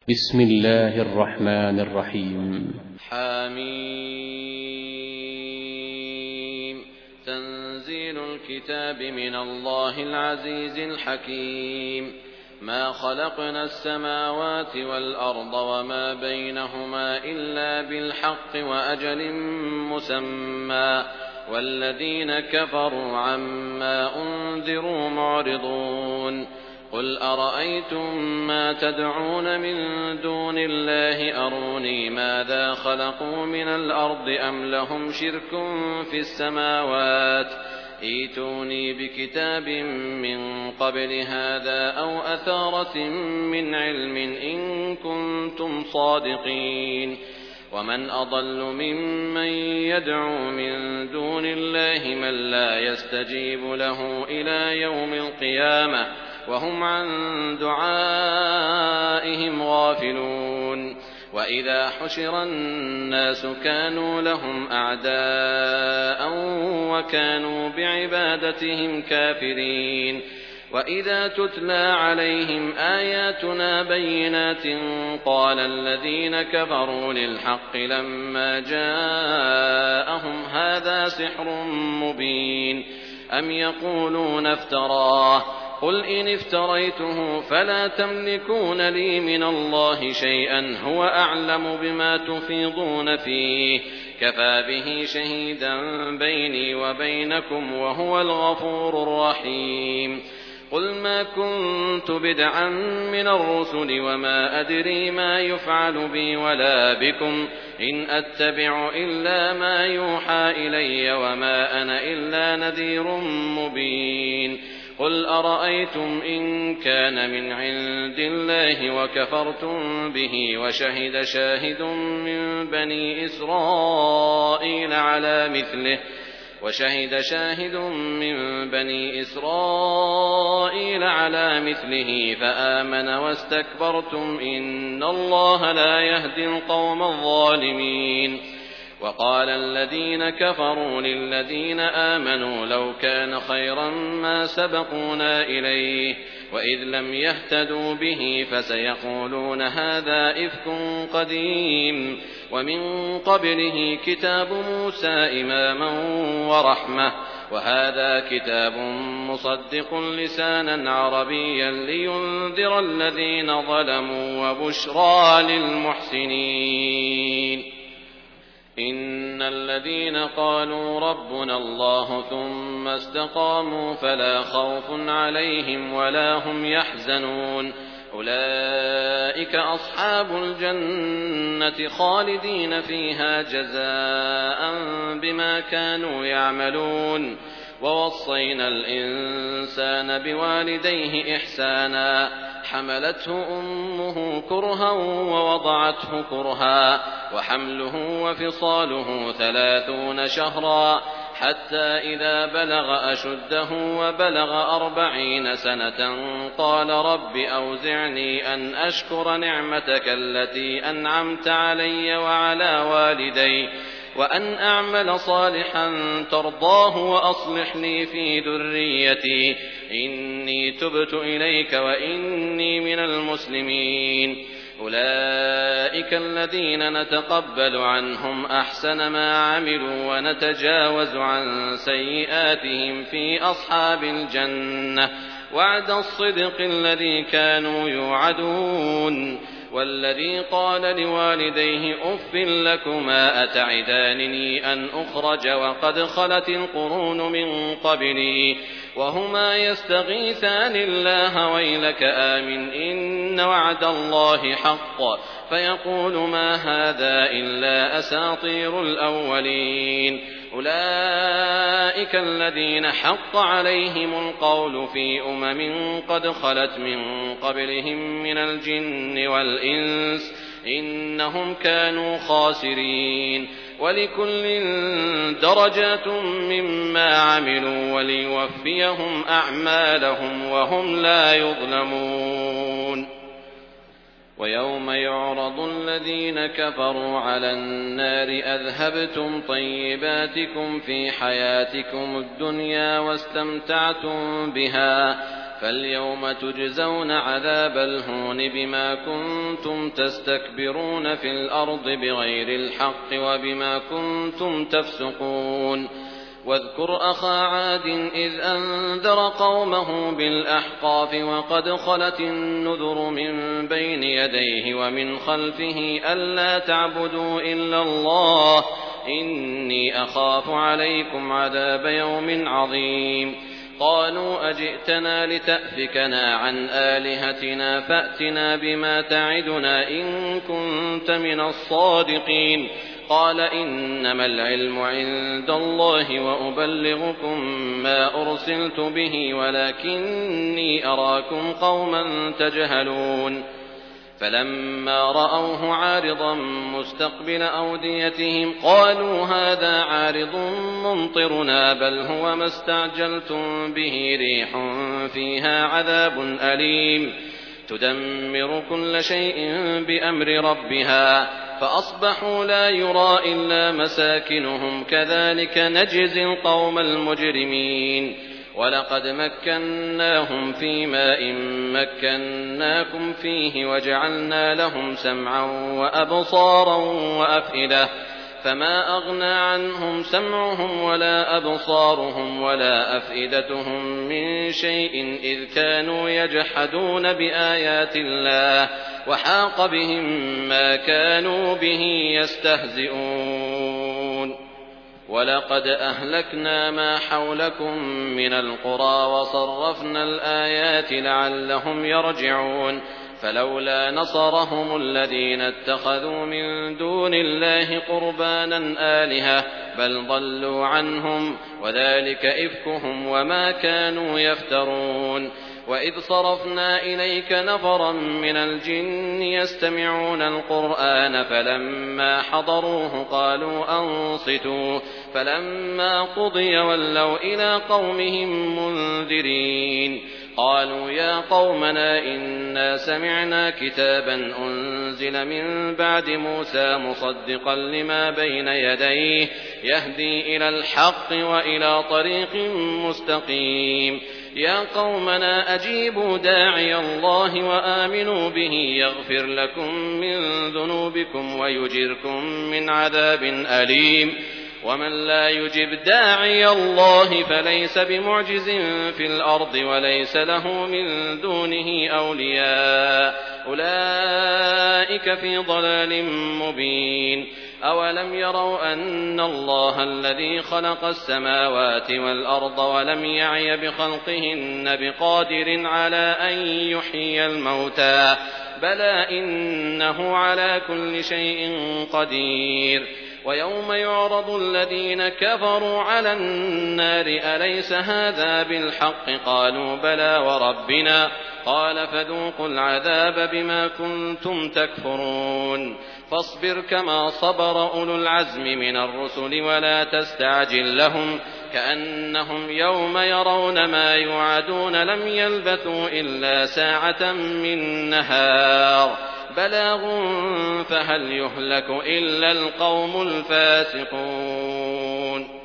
بسم الله الرحمن الرحيم. حميم. تنزيل الكتاب من الله العزيز الحكيم. ما خلقنا السماوات والأرض وما بينهما إلا بالحق وأجل مسمى، والذين كفروا عما أنذروا معرضون. قل أرأيتم ما تدعون من دون الله أروني ماذا خلقوا من الأرض أم لهم شرك في السماوات، ائتوني بكتاب من قبل هذا أو أثارة من علم إن كنتم صادقين. ومن أضل ممن يدعو من دون الله من لا يستجيب له إلى يوم القيامة وهم عن دعائهم غافلون. وإذا حشر الناس كانوا لهم أعداء وكانوا بعبادتهم كافرين. وإذا تتلى عليهم آياتنا بينات قال الذين كفروا للحق لما جاءهم هذا سحر مبين أم يقولون افتراه، قل إن افتريته فلا تملكون لي من الله شيئا هو أعلم بما تفيضون فيه، كفى به شهيدا بيني وبينكم وهو الغفور الرحيم. قل ما كنت بدعا من الرسل وما أدري ما يفعل بي ولا بكم، إن أتبع إلا ما يوحى إلي وما أنا إلا نذير مبين. قل أرأيتم إن كان من عند الله وكفرتم به وشهد شاهد من بني إسرائيل على مثله فآمن واستكبرتم إن الله لا يهدي القوم الظالمين. وقال الذين كفروا للذين آمنوا لو كان خيرا ما سبقونا إليه، وإذ لم يهتدوا به فسيقولون هذا إفك قديم، ومن قبله كتاب موسى إماما ورحمة، وهذا كتاب مصدق لسانا عربيا لينذر الذين ظلموا وبشرى للمحسنين. إن الذين قالوا ربنا الله ثم استقاموا فلا خوف عليهم ولا هم يحزنون، أولئك أصحاب الجنة خالدين فيها جزاء بما كانوا يعملون. ووصينا الإنسان بوالديه إحسانا، حملته أمه كرها ووضعته كرها، وحمله وفصاله 30 شهرا، حتى إذا بلغ أشده وبلغ 40 سنة قال رب أوزعني أن أشكر نعمتك التي أنعمت علي وعلى والدي وأن أعمل صالحا ترضاه وأصلح لي في ذريتي إني تبت إليك وإني من المسلمين. أولئك الذين نتقبل عنهم أحسن ما عملوا ونتجاوز عن سيئاتهم في أصحاب الجنة، وعد الصدق الذي كانوا يوعدون. والذي قال لوالديه أف لكما أتعدانني أن أخرج وقد خلت القرون من قبلي وهما يستغيثان الله ويلك آمن إن وعد الله حق، فيقول ما هذا إلا أساطير الأولين. أولئك الذين حق عليهم القول في قد خلت من قبلهم من الجن والإنس إنهم كانوا خاسرين. ولكل درجات مما عملوا وليوفيهم أعمالهم وهم لا يظلمون. ويوم يعرض الذين كفروا على النار أذهبتم طيباتكم في حياتكم الدنيا واستمتعتم بها فاليوم تجزون عذاب الهون بما كنتم تستكبرون في الأرض بغير الحق وبما كنتم تفسقون واذكر أخا عاد إذ أنذر قومه بالأحقاف وقد خلت النذر من بين يديه ومن خلفه ألا تعبدوا إلا الله إني أخاف عليكم عذاب يوم عظيم قالوا أجئتنا لتأفكنا عن آلهتنا فأتنا بما تعدنا إن كنت من الصادقين قال إنما العلم عند الله وأبلغكم ما أرسلت به ولكني أراكم قوما تجهلون فلما رأوه عارضا مستقبل أوديتهم قالوا هذا عارض ممطرنا بل هو ما استعجلتم به ريح فيها عذاب أليم تدمر كل شيء بأمر ربها فأصبحوا لا يرى إلا مساكنهم كذلك نجزي القوم المجرمين ولقد مكناهم في ماء مكناكم فيه وجعلنا لهم سمعا وأبصارا وأفئدة فما أغنى عنهم سمعهم ولا أبصارهم ولا أفئدتهم من شيء إذ كانوا يجحدون بآيات الله وحاق بهم ما كانوا به يستهزئون ولقد أهلكنا ما حولكم من القرى وصرفنا الآيات لعلهم يرجعون فلولا نصرهم الذين اتخذوا من دون الله قربانا آلهة بل ضلوا عنهم وذلك إفكهم وما كانوا يفترون وإذ صرفنا إليك نفرا من الجن يستمعون القرآن فلما حضروه قالوا أنصتوا فلما قضي ولوا إلى قومهم منذرين قالوا يا قومنا إنا سمعنا كتابا أنزل من بعد موسى مصدقا لما بين يديه يهدي إلى الحق وإلى طريق مستقيم يا قومنا أجيبوا داعي الله وآمنوا به يغفر لكم من ذنوبكم ويجركم من عذاب أليم ومن لا يجب داعي الله فليس بمعجز في الأرض وليس له من دونه أولياء أولئك في ضلال مبين أولم يروا أن الله الذي خلق السماوات والأرض ولم يعي بخلقهن بقادر على أن يحيي الموتى بلى إنه على كل شيء قدير ويوم يعرض الذين كفروا على النار أليس هذا بالحق قالوا بلى وربنا قال فذوقوا العذاب بما كنتم تكفرون فاصبر كما صبر أولو العزم من الرسل ولا تستعجل لهم كأنهم يوم يرون ما يوعدون لم يلبثوا إلا ساعة من نهار بلاغ فهل يهلك إلا القوم الفاسقون